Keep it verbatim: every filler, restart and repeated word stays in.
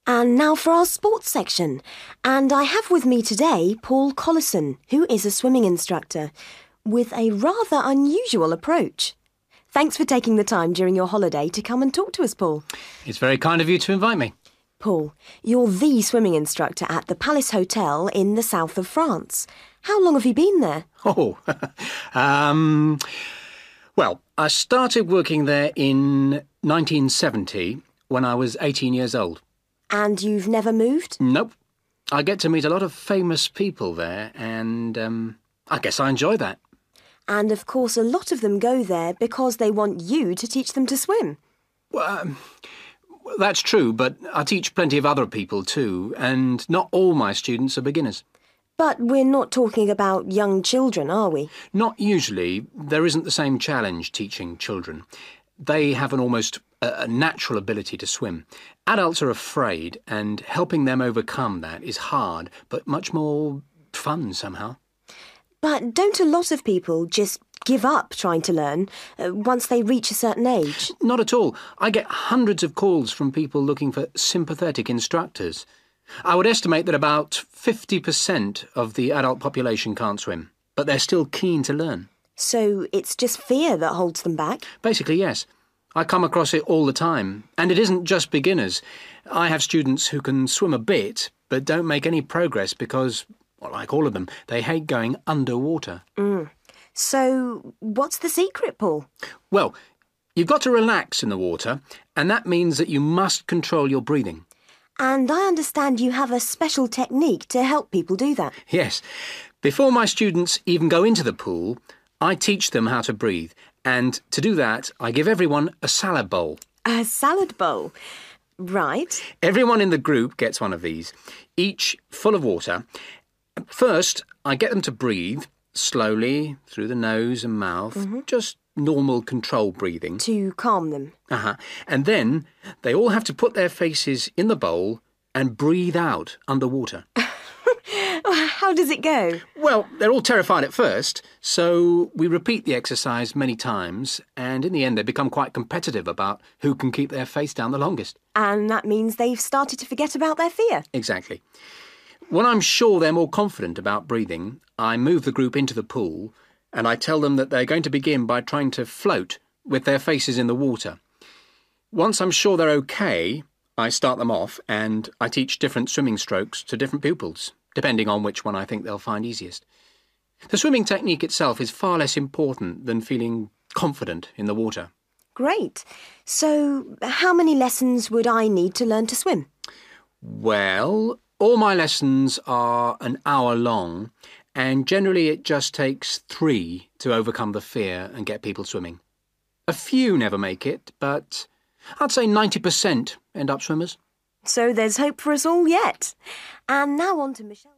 And now for our sports section. And I have with me today Paul Collison, who is a swimming instructor, with a rather unusual approach. Thanks for taking the time during your holiday to come and talk to us, Paul. It's very kind of you to invite me. Paul, you're the swimming instructor at the Palace Hotel in the south of France. How long have you been there? Oh, um, well, I started working there in nineteen seventy when I was eighteen years old. And you've never moved? Nope. I get to meet a lot of famous people there, and um, I guess I enjoy that. And of course, a lot of them go there because they want you to teach them to swim. Well, um, that's true, but I teach plenty of other people too, and not all my students are beginners. But we're not talking about young children, are we? Not usually. There isn't the same challenge teaching children. They have an almost a natural ability to swim. Adults are afraid, and helping them overcome that is hard, but much more fun somehow. But don't a lot of people just give up trying to learn uh, once they reach a certain age? Not at all. I get hundreds of calls from people looking for sympathetic instructors. I would estimate that about fifty percent of the adult population can't swim, but they're still keen to learn. So it's just fear that holds them back? Basically, yes. I come across it all the time. And it isn't just beginners. I have students who can swim a bit, but don't make any progress because, well, like all of them, they hate going underwater. Mm. So what's the secret, Paul? Well, you've got to relax in the water, and that means that you must control your breathing. And I understand you have a special technique to help people do that. Yes. Before my students even go into the pool, I teach them how to breathe. And to do that, I give everyone a salad bowl. A salad bowl? Right. Everyone in the group gets one of these, each full of water. First, I get them to breathe slowly through the nose and mouth, mm-hmm. just normal controlled breathing. To calm them. Uh-huh. And then they all have to put their faces in the bowl and breathe out underwater. How does it go? Well, they're all terrified at first, so we repeat the exercise many times, and in the end they become quite competitive about who can keep their face down the longest. And that means they've started to forget about their fear. Exactly. When I'm sure they're more confident about breathing, I move the group into the pool, and I tell them that they're going to begin by trying to float with their faces in the water. Once I'm sure they're okay, I start them off, and I teach different swimming strokes to different pupils, depending on which one I think they'll find easiest. The swimming technique itself is far less important than feeling confident in the water. Great. So how many lessons would I need to learn to swim? Well, all my lessons are an hour long, and generally it just takes three to overcome the fear and get people swimming. A few never make it, but I'd say ninety percent end up swimmers. So there's hope for us all yet. And now on to Michelle.